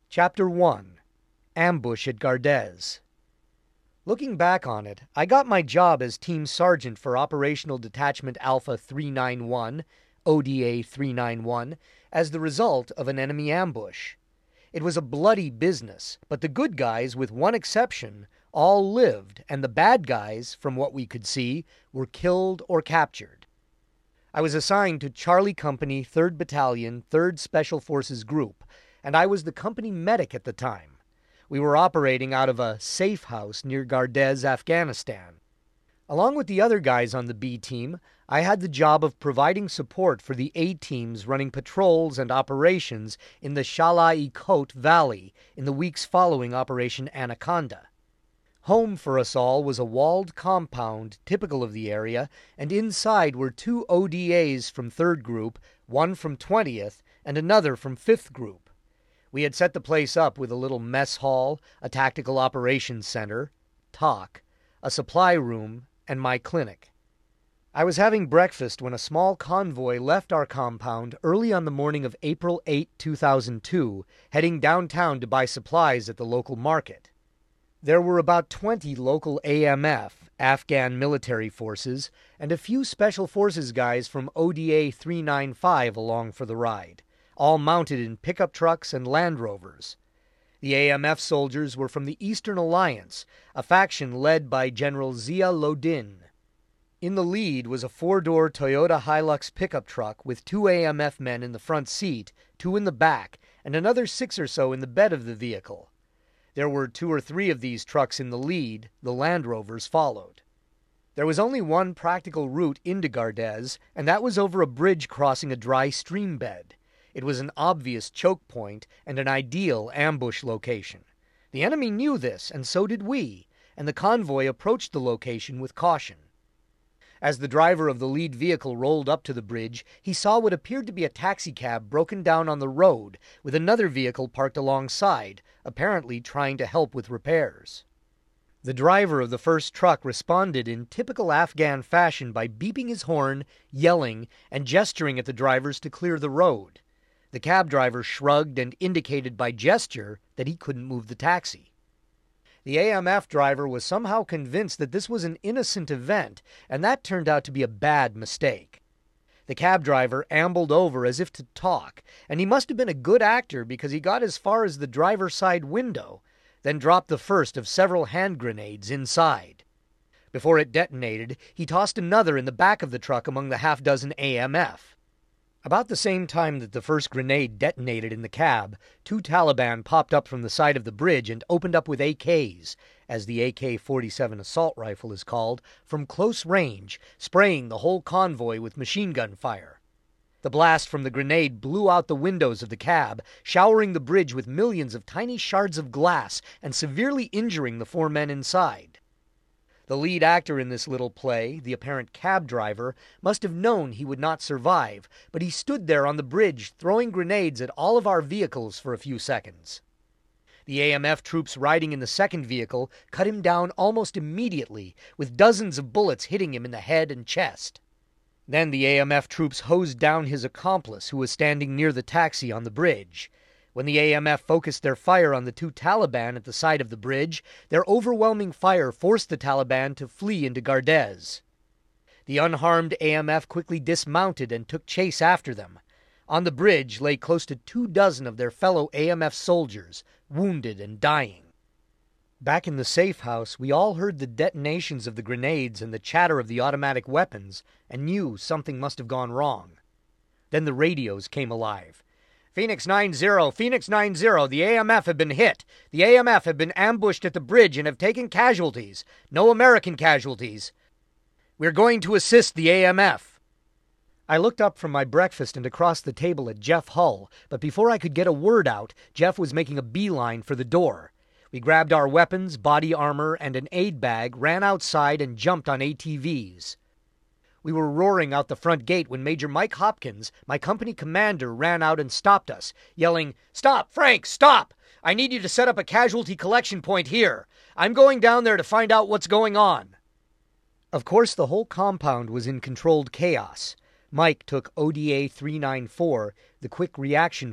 Chapter 1: Ambush at Gardez. Looking back on it, I got my job as Team Sergeant for Operational Detachment Alpha 391, ODA 391, as the result of an enemy ambush. It was a bloody business, but the good guys, with one exception, all lived, and the bad guys, from what we could see, were killed or captured. I was assigned to Charlie Company, 3rd Battalion, 3rd Special Forces Group, and I was the company medic at the time. We were operating out of a safe house near Gardez, Afghanistan. Along with the other guys on the B team, I had the job of providing support for the A teams running patrols and operations in the Shala-i-Kot Valley in the weeks following Operation Anaconda. Home for us all was a walled compound typical of the area, and inside were 2 ODAs from 3rd Group, one from 20th, and another from 5th Group. We had set the place up with a little mess hall, a tactical operations center, TOC, a supply room, and my clinic. I was having breakfast when a small convoy left our compound early on the morning of April 8, 2002, heading downtown to buy supplies at the local market. There were about 20 local AMF, Afghan military forces, and a few Special Forces guys from ODA 395 along for the ride, all mounted in pickup trucks and Land Rovers. The AMF soldiers were from the Eastern Alliance, a faction led by General Zia Lodin. In the lead was a 4-door Toyota Hilux pickup truck with 2 AMF men in the front seat, 2 in the back, and another 6 or so in the bed of the vehicle. There were 2 or 3 of these trucks in the lead, the Land Rovers followed. There was only one practical route into Gardez, and that was over a bridge crossing a dry stream bed. It was an obvious choke point and an ideal ambush location. The enemy knew this, and so did we, and the convoy approached the location with caution. As the driver of the lead vehicle rolled up to the bridge, he saw what appeared to be a taxicab broken down on the road, with another vehicle parked alongside, apparently trying to help with repairs. The driver of the first truck responded in typical Afghan fashion by beeping his horn, yelling, and gesturing at the drivers to clear the road. The cab driver shrugged and indicated by gesture that he couldn't move the taxi. The AMF driver was somehow convinced that this was an innocent event, and that turned out to be a bad mistake. The cab driver ambled over as if to talk, and he must have been a good actor because he got as far as the driver's side window, then dropped the first of several hand grenades inside. Before it detonated, he tossed another in the back of the truck among the half-dozen AMF. About the same time that the first grenade detonated in the cab, 2 Taliban popped up from the side of the bridge and opened up with AKs, as the AK-47 assault rifle is called, from close range, spraying the whole convoy with machine gun fire. The blast from the grenade blew out the windows of the cab, showering the bridge with millions of tiny shards of glass and severely injuring the 4 men inside. The lead actor in this little play, the apparent cab driver, must have known he would not survive, but he stood there on the bridge throwing grenades at all of our vehicles for a few seconds. The AMF troops riding in the second vehicle cut him down almost immediately, with dozens of bullets hitting him in the head and chest. Then the AMF troops hosed down his accomplice, who was standing near the taxi on the bridge. When the AMF focused their fire on the 2 Taliban at the side of the bridge, their overwhelming fire forced the Taliban to flee into Gardez. The unharmed AMF quickly dismounted and took chase after them. On the bridge lay close to 24 of their fellow AMF soldiers, wounded and dying. Back in the safe house, we all heard the detonations of the grenades and the chatter of the automatic weapons, and knew something must have gone wrong. Then the radios came alive. Phoenix 9-0, Phoenix 9-0, the AMF have been hit. The AMF have been ambushed at the bridge and have taken casualties. No American casualties. We're going to assist the AMF. I looked up from my breakfast and across the table at Jeff Hull, but before I could get a word out, Jeff was making a beeline for the door. We grabbed our weapons, body armor, and an aid bag, ran outside, and jumped on ATVs. We were roaring out the front gate when Major Mike Hopkins, my company commander, ran out and stopped us, yelling, "Stop, Frank, stop! I need you to set up a casualty collection point here. I'm going down there to find out what's going on." Of course, the whole compound was in controlled chaos. Mike took ODA 394, the quick reaction